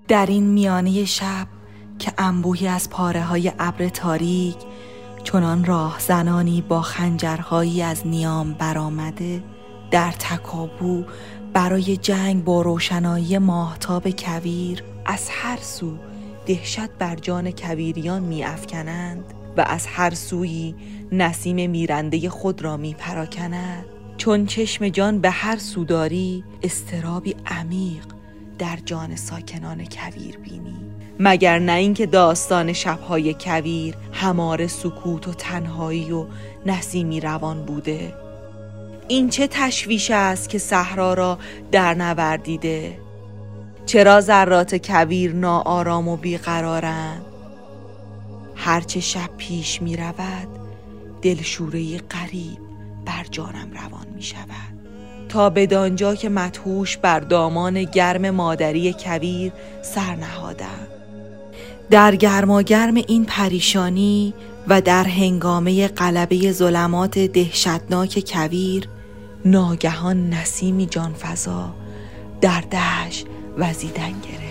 در این میانه شب که انبوهی از پاره‌های ابر تاریک چنان راهزنانی با خنجرهایی از نیام برآمده در تکاپو برای جنگ با روشنایی ماهتاب کویر از هر سو دهشت بر جان کویریان می افکنند و از هر سویی نسیم میرنده خود را می پراکند. چون چشم جان به هر سو داری اضطرابی عمیق در جان ساکنان کویر بینی. مگر نه اینکه داستان شبهای کویر هماره سکوت و تنهایی و نسیمی روان بوده؟ این چه تشویش است که صحرا را در نوردیده؟ چرا ذرات کویر ناآرام و بیقرارند؟ هرچه شب پیش می رود دلشوره غریب بر جانم روان می شود، تا بدانجا که مدهوش بر دامان گرم مادری کویر سر نهادم. در گرماگرم این پریشانی و در هنگامه غلبه ظلمات دهشتناک کویر ناگهان نسیمی جانفزا در دشت وزیدن گرفت.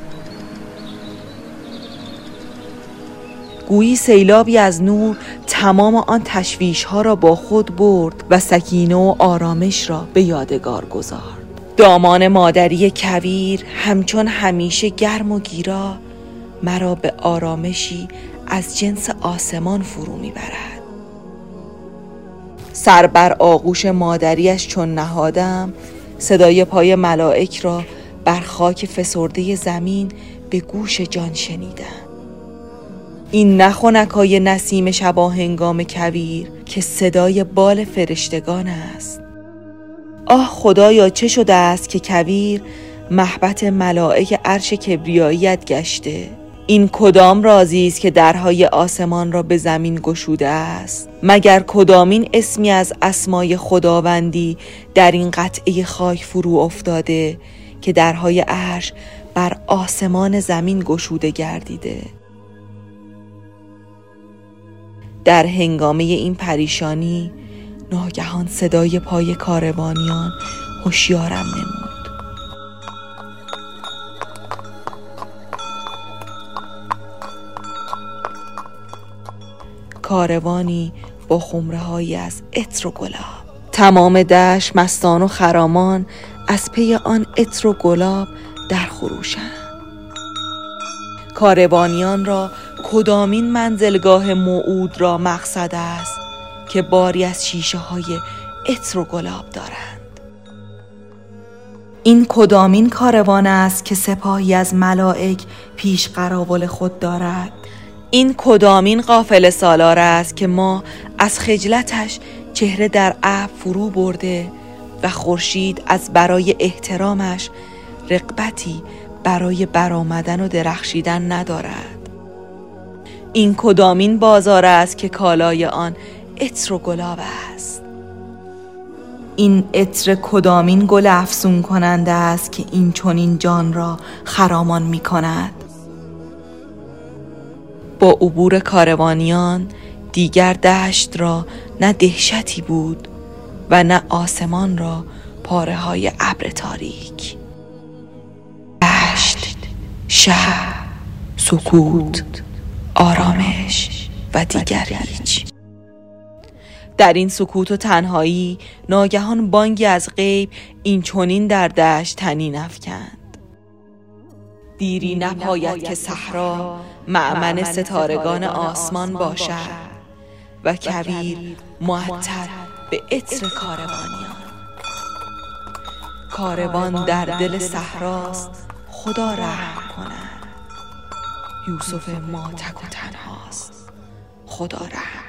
گویی سیلابی از نور تمام آن تشویش‌ها را با خود برد و سکینه و آرامش را به یادگار گذارد. دامان مادری کویر همچون همیشه گرم و گیرا مرا به آرامشی از جنس آسمان فرو میبرد. سر بر آغوش مادریش چون نهادم صدای پای ملائک را بر خاک فسرده زمین به گوش جان شنیدم. این نه خنکای نسیم شباهنگام کویر که صدای بال فرشتگان است. آه خدایا چه شده است که کویر محبت ملائک عرش کبریاییت گشته؟ این کدام رازی است که درهای آسمان را به زمین گشوده است؟ مگر کدامین اسمی از اسمای خداوندی در این قطعه خاک فرو افتاده که درهای عرش بر آسمان زمین گشوده گردیده؟ در هنگامه این پریشانی ناگهان صدای پای کاروانیان هوشیارم نمود. کاروانی با خمره‌هایی از عطر و گلاب. تمام دشت مستان و خرامان از پی آن عطر و گلاب در خروشند. کاروانیان را کدامین منزلگاه موعود را مقصد است که باری از شیشه های عطر و گلاب دارند؟ این کدامین کاروان است که سپاهی از ملائک پیش قراول خود دارد؟ این کدامین قافله سالار است که ما از خجلتش چهره در ابر فرو برده و خورشید از برای احترامش رغبتی برای برآمدن و درخشیدن ندارد؟ این کدامین بازار است که کالای آن عطر و گلاب است؟ این عطر کدامین گل افسون کننده است که این چنین جان را خرامان می کند؟ با عبور کاروانیان دیگر دشت را نه دهشتی بود و نه آسمان را پاره های ابر تاریک. دشت، شب، سکوت، آرامش و دیگر هیچ. در این سکوت و تنهایی ناگهان بانگی از غیب این چنین در دشت طنین افکند: دیری نپاید که صحرا مأمن ستارگان آسمان باشد و کویر معطر به عطر کاروانیان. کاروان در دل صحراست، خدا رحم کند. یوسف ما تک و تنهاست، خدا رحم.